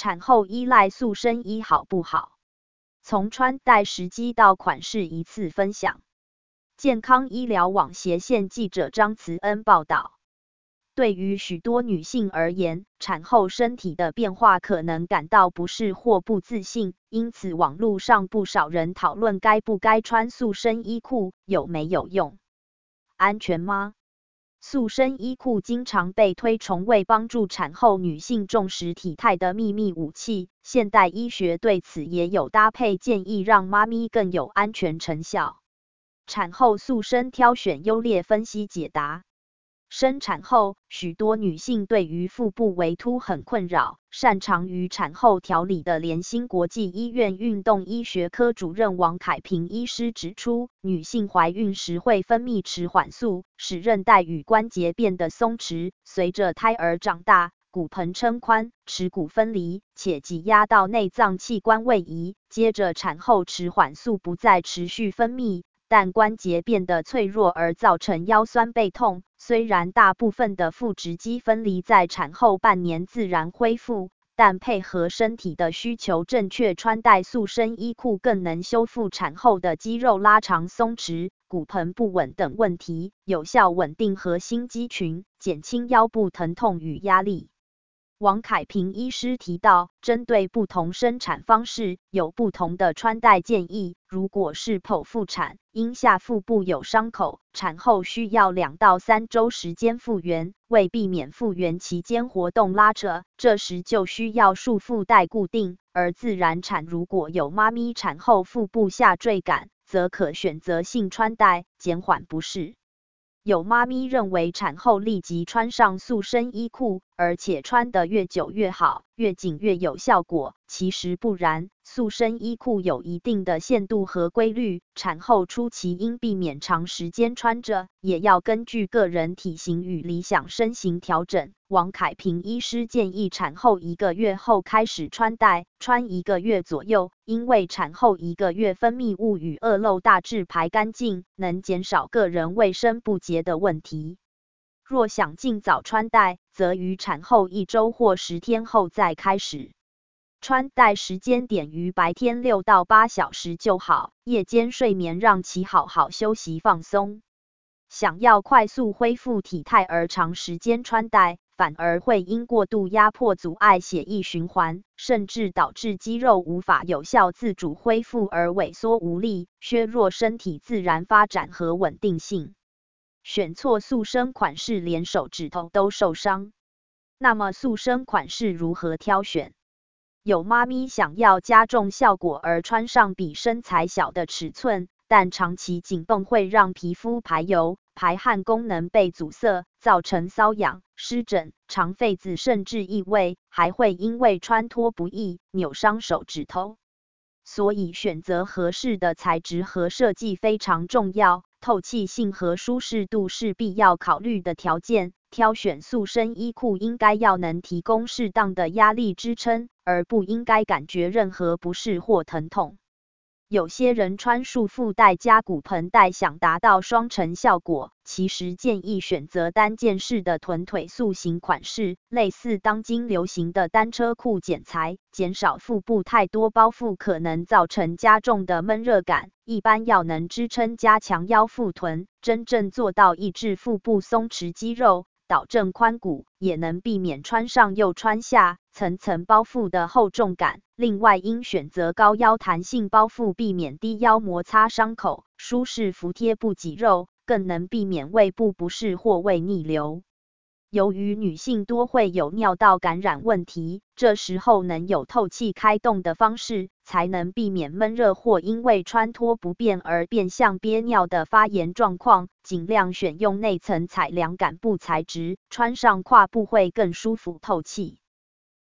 产后依赖塑身衣好不好？从穿戴时机到款式一次分享。健康医疗网斜线记者张慈恩报道。对于许多女性而言，产后身体的变化可能感到不适或不自信，因此网络上不少人讨论该不该穿塑身衣裤，有没有用？安全吗？塑身衣裤经常被推崇为帮助产后女性重视体态的秘密武器，现代医学对此也有搭配建议，让妈咪更有安全成效。产后塑身挑选优劣分析解答。生产后，许多女性对于腹部微凸很困扰。擅长于产后调理的联兴国际医院运动医学科主任王凯平医师指出，女性怀孕时会分泌迟缓素，使韧带与关节变得松弛。随着胎儿长大，骨盆撑宽，耻骨分离，且挤压到内脏器官位移。接着产后迟缓素不再持续分泌，但关节变得脆弱而造成腰酸背痛。虽然大部分的腹直肌分离在产后半年自然恢复，但配合身体的需求，正确穿戴塑身衣裤更能修复产后的肌肉拉长、松弛、骨盆不稳等问题，有效稳定核心肌群，减轻腰部疼痛与压力。王凯平医师提到，针对不同生产方式，有不同的穿戴建议。如果是剖腹产，因下腹部有伤口，产后需要2到3周时间复原，为避免复原期间活动拉扯，这时就需要束缚带固定。而自然产如果有妈咪产后腹部下坠感，则可选择性穿戴，减缓不适。有妈咪认为产后立即穿上塑身衣裤，而且穿得越久越好，越紧越有效果。其实不然，塑身衣裤有一定的限度和规律，产后初期应避免长时间穿着，也要根据个人体型与理想身形调整。王凯平医师建议产后1个月后开始穿戴，穿1个月左右，因为产后1个月分泌物与恶露大致排干净，能减少个人卫生不洁的问题。若想尽早穿戴，则于产后1周或10天后再开始。穿戴时间点于白天6到8小时就好，夜间睡眠让其好好休息放松。想要快速恢复体态而长时间穿戴，反而会因过度压迫阻碍血液循环，甚至导致肌肉无法有效自主恢复而萎缩无力，削弱身体自然发展和稳定性。选错塑身款式连手指头都受伤。那么塑身款式如何挑选？有妈咪想要加重效果而穿上比身材小的尺寸，但长期紧绷会让皮肤排油、排汗功能被阻塞，造成瘙痒、湿疹、肠痱子甚至异味，还会因为穿脱不易扭伤手指头。所以选择合适的材质和设计非常重要，透气性和舒适度是必要考虑的条件。挑选塑身衣裤应该要能提供适当的压力支撑，而不应该感觉任何不适或疼痛。有些人穿束缚带加骨盆带想达到双层效果，其实建议选择单件式的臀腿塑形款式，类似当今流行的单车裤剪裁，减少腹部太多包覆可能造成加重的闷热感。一般要能支撑加强腰腹臀，真正做到抑制腹部松弛肌肉，导正髋骨，也能避免穿上又穿下层层包覆的厚重感。另外应选择高腰弹性包覆，避免低腰摩擦伤口，舒适服帖不挤肉，更能避免胃部不适或胃逆流。由于女性多会有尿道感染问题，这时候能有透气开动的方式，才能避免闷热或因为穿脱不便而变相憋尿的发炎状况。尽量选用内层采凉感布材质，穿上胯部会更舒服透气。